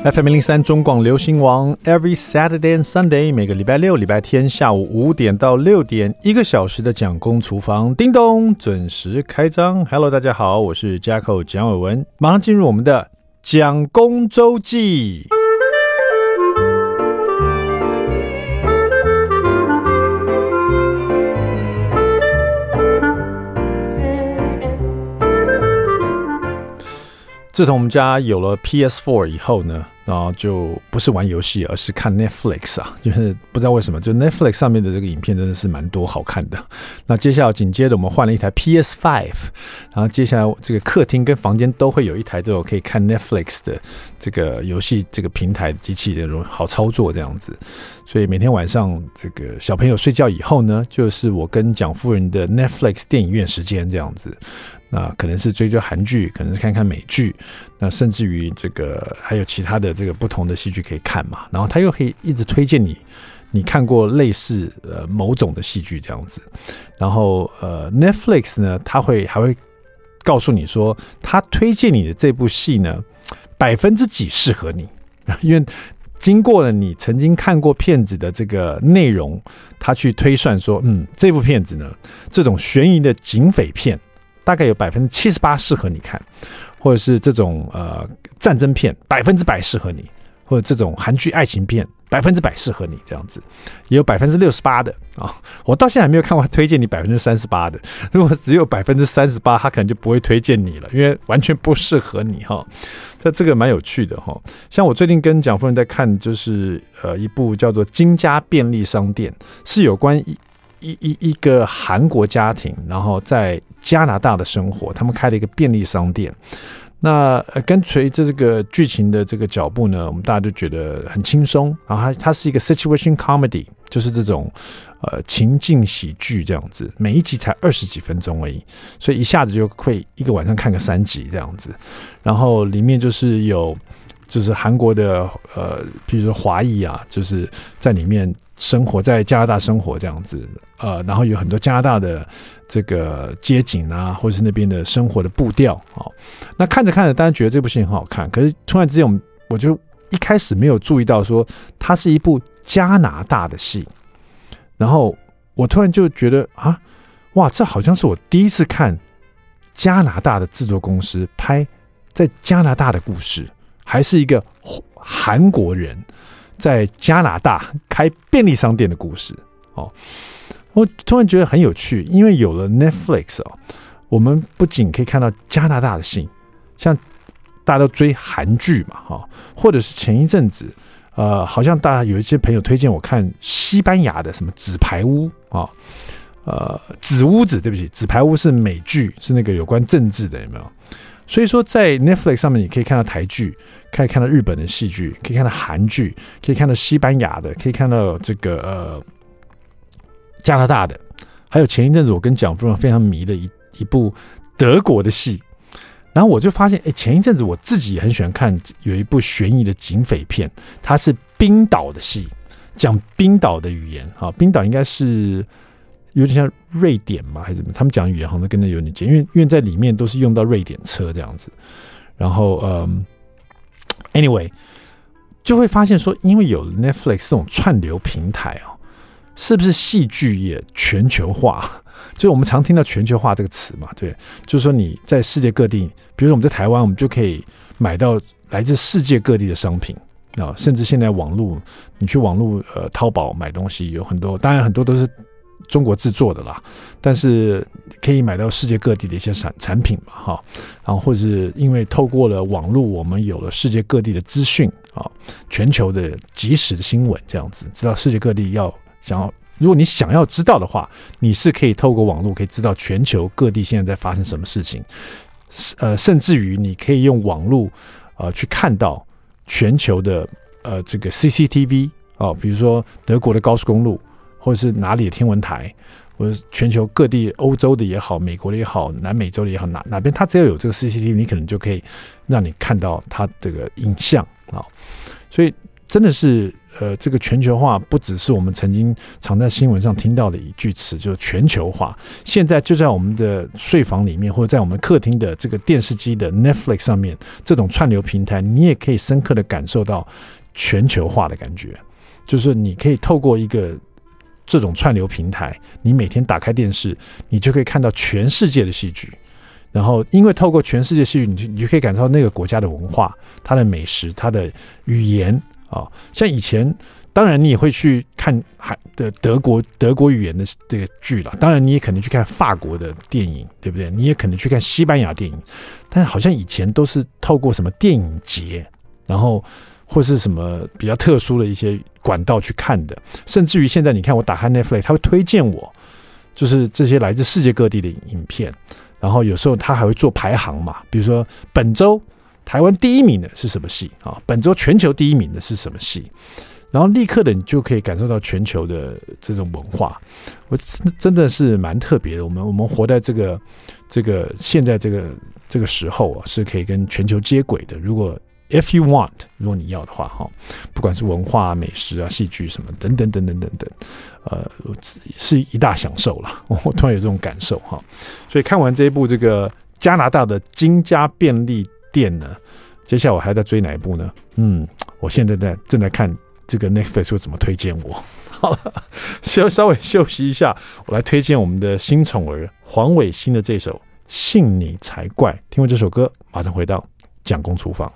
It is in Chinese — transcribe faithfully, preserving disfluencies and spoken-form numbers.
F M 零三中广流行王 Every Saturday and Sunday 每个礼拜六礼拜天下午五点到六点一个小时的蒋公厨房叮咚准时开张。 Hello 大家好，我是 Jacko 蒋伟文，马上进入我们的蒋公周记。自从我们家有了 P S 四 以后呢，然后就不是玩游戏，而是看 Netflix 啊，就是不知道为什么，就 Netflix 上面的这个影片真的是蛮多好看的。那接下来紧接着我们换了一台 P S 五， 然后接下来这个客厅跟房间都会有一台这种可以看 Netflix 的这个游戏这个平台机器的好操作这样子。所以每天晚上这个小朋友睡觉以后呢，就是我跟蒋夫人的 Netflix 电影院时间这样子。那可能是追追韩剧，可能是看看美剧，那甚至于这个还有其他的这个不同的戏剧可以看嘛。然后他又可以一直推荐你，你看过类似呃某种的戏剧这样子。然后呃 Netflix 呢，他会还会告诉你说，他推荐你的这部戏呢，百分之几适合你，因为经过了你曾经看过片子的这个内容，他去推算说，嗯，这部片子呢，这种悬疑的警匪片。大概有百分之七十八适合你看，或者是这种呃战争片百分之百适合你，或者这种韩剧爱情片百分之百适合你，这样子也有百分之六十八的啊。我到现在还没有看过推荐你百分之三十八的，如果只有百分之三十八，他可能就不会推荐你了，因为完全不适合你哈。这这个蛮有趣的哈。像我最近跟蒋夫人在看，就是呃一部叫做《金家便利商店》，是有关一一一个韩国家庭，然后在加拿大的生活，他们开了一个便利商店。那跟随着这个剧情的这个脚步呢，我们大家就觉得很轻松。然后它它是一个 situation comedy， 就是这种呃情境喜剧这样子，每一集才二十几分钟而已，所以一下子就会一个晚上看个三集这样子。然后里面就是有就是韩国的呃，比如说华裔啊，就是在里面生活在加拿大生活这样子，呃，然后有很多加拿大的这个街景啊，或者是那边的生活的步调啊、哦。那看着看着，大家觉得这部戏很好看，可是突然之间，我们我就一开始没有注意到说它是一部加拿大的戏，然后我突然就觉得啊，哇，这好像是我第一次看加拿大的制作公司拍在加拿大的故事，还是一个韩国人在加拿大开便利商店的故事哦，我突然觉得很有趣，因为有了 Netflix 哦，我们不仅可以看到加拿大的戏，像大家都追韩剧嘛哈，或者是前一阵子呃，好像大家有一些朋友推荐我看西班牙的什么纸牌屋啊，呃，纸屋子，对不起，纸牌屋是美剧，是那个有关政治的，有没有？所以说在 Netflix 上面你可以看到台剧，可以看到日本的戏剧，可以看到韩剧，可以看到西班牙的，可以看到这个呃加拿大的，还有前一阵子我跟蒋夫人非常迷的一一部德国的戏。然后我就发现，哎，前一阵子我自己也很喜欢看有一部悬疑的警匪片，它是冰岛的戏，讲冰岛的语言啊，冰岛应该是有点像瑞典嘛，还是怎么？他们讲语言好像跟那有点接，因为因为在里面都是用到瑞典车这样子。然后嗯 ，anyway， 就会发现说，因为有 Netflix 这种串流平台哦，是不是戏剧也全球化？就是我们常听到全球化这个词嘛，对，就是说你在世界各地，比如说我们在台湾，我们就可以买到来自世界各地的商品啊，甚至现在网络，你去网络呃淘宝买东西有很多，当然很多都是中国制作的啦，但是可以买到世界各地的一些产产品嘛，哈，然后或者是因为透过了网络，我们有了世界各地的资讯啊，全球的即时的新闻这样子，知道世界各地要想要。如果你想要知道的话，你是可以透过网络可以知道全球各地现在在发生什么事情，呃，甚至于你可以用网络呃去看到全球的呃这个 C C T V 哦，比如说德国的高速公路，或者是哪里的天文台，或者全球各地欧洲的也好，美国的也好，南美洲的也好，哪哪边它只要有这个 C C T V， 你可能就可以让你看到它这个影像啊、哦，所以真的是呃，这个全球化不只是我们曾经常在新闻上听到的一句词，就是全球化。现在就在我们的睡房里面，或者在我们客厅的这个电视机的 Netflix 上面，这种串流平台，你也可以深刻的感受到全球化的感觉。就是你可以透过一个这种串流平台，你每天打开电视，你就可以看到全世界的戏剧。然后因为透过全世界戏剧，你就你就可以感受到那个国家的文化、它的美食、它的语言啊。像以前当然你也会去看韩的德国德国语言的这个剧了，当然你也可能去看法国的电影，对不对？你也可能去看西班牙电影，但好像以前都是透过什么电影节，然后或是什么比较特殊的一些管道去看的。甚至于现在你看我打开 Netflix， 它会推荐我就是这些来自世界各地的影片，然后有时候它还会做排行嘛，比如说本周台湾第一名的是什么戏啊？本周全球第一名的是什么戏？然后立刻的你就可以感受到全球的这种文化，我真的是蛮特别的。我们我们活在这个这个现在这个这个时候啊，是可以跟全球接轨的。如果 if you want， 如果你要的话哈，不管是文化、美食啊、戏剧什么等等等等等等，呃，是一大享受了。我突然有这种感受哈。所以看完这一部这个加拿大的金家便利店呢，接下来我还在追哪一部呢？嗯，我现在在正在看这个 Netflix 会怎么推荐我。好了，稍稍微休息一下，我来推荐我们的新宠儿黄伟星的这首《信你才怪》。听完这首歌，马上回到蒋公厨房。